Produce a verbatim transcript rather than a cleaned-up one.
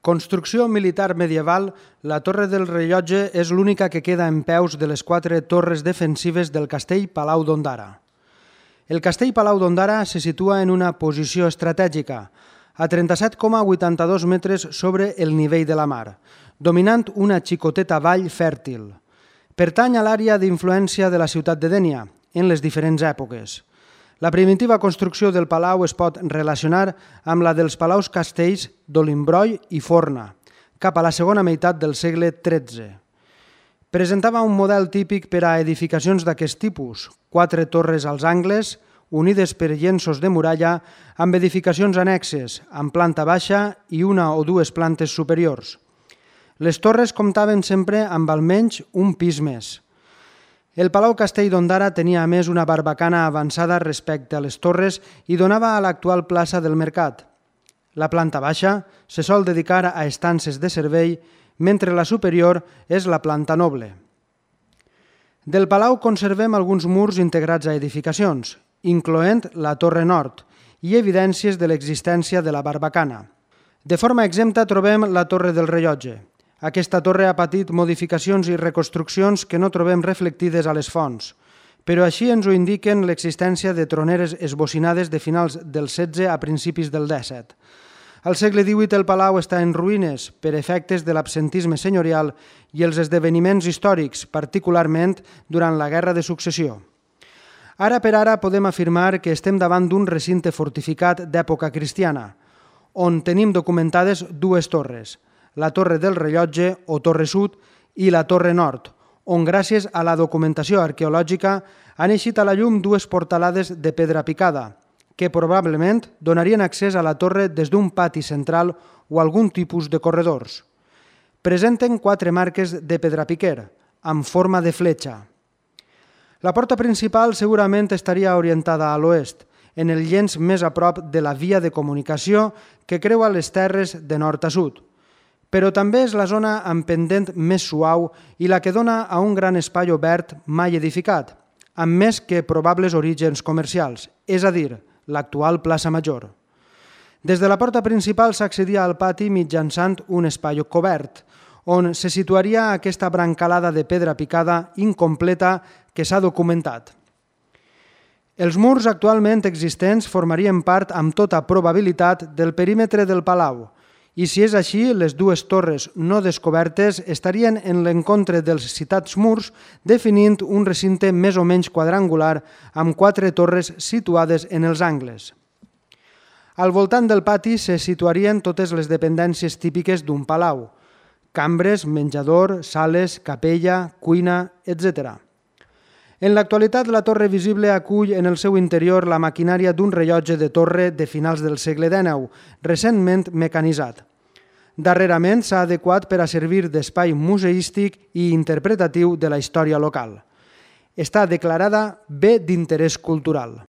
Construcció militar medieval, la Torre del Rellotge és l'única que queda en peus de les quatre torres defensives del castell Palau d'Ondara. El castell Palau d'Ondara se situa en una posició estratègica, a trenta-set coma vuitanta-dos metres sobre el nivell de la mar, dominant una xicoteta vall fèrtil. Pertany a l'àrea d'influència de la ciutat de Dénia, en les diferents èpoques. La primitiva construcció del palau es pot relacionar amb la dels palaus castells d'Olimbroi i Forna, cap a la segona meitat del segle tretze. Presentava un model típic per a edificacions d'aquest tipus, quatre torres als angles, unides per llenços de muralla, amb edificacions annexes, amb planta baixa i una o dues plantes superiors. Les torres comptaven sempre amb almenys un pis més. El Palau Castell d'Ondara tenia a més una barbacana avançada respecte a les torres i donava a l'actual plaça del Mercat. La planta baixa se sol dedicar a estances de servei, mentre la superior és la planta noble. Del palau conservem alguns murs integrats a edificacions, incloent la Torre Nord i evidències de l'existència de la barbacana. De forma exempta trobem la Torre del Rellotge. Aquesta torre ha patit modificacions i reconstruccions que no trobem reflectides a les fonts, però així ens ho indiquen l'existència de troneres esbocinades de finals del setze a principis del dèsset. Al segle divuit el palau està en ruïnes per efectes de l'absentisme senyorial i els esdeveniments històrics, particularment durant la Guerra de Successió. Ara per ara podem afirmar que estem davant d'un recinte fortificat d'època cristiana, on tenim documentades dues torres, la Torre del Rellotge o Torre Sud i la Torre Nord, on gràcies a la documentació arqueològica han eixit a la llum dues portalades de pedra picada, que probablement donarien accés a la torre des d'un pati central o algun tipus de corredors. Presenten quatre marques de pedrapiquer, amb forma de fletxa. La porta principal segurament estaria orientada a l'oest, en el llenç més a prop de la via de comunicació que creua les terres de nord a sud, però també és la zona amb pendent més suau i la que dona a un gran espai obert mai edificat, amb més que probables orígens comercials, és a dir, l'actual plaça Major. Des de la porta principal s'accedia al pati mitjançant un espai cobert, on se situaria aquesta brancalada de pedra picada incompleta que s'ha documentat. Els murs actualment existents formarien part amb tota probabilitat del perímetre del palau, i si és així, les dues torres no descobertes estarien en l'encontre dels citats murs definint un recinte més o menys quadrangular amb quatre torres situades en els angles. Al voltant del pati se situarien totes les dependències típiques d'un palau: cambres, menjador, sales, capella, cuina, etcètera. En l'actualitat, la torre visible acull en el seu interior la maquinària d'un rellotge de torre de finals del segle dènou, recentment mecanitzat. Darrerament s'ha adequat per a servir d'espai museístic i interpretatiu de la història local. Està declarada bé d'interès cultural.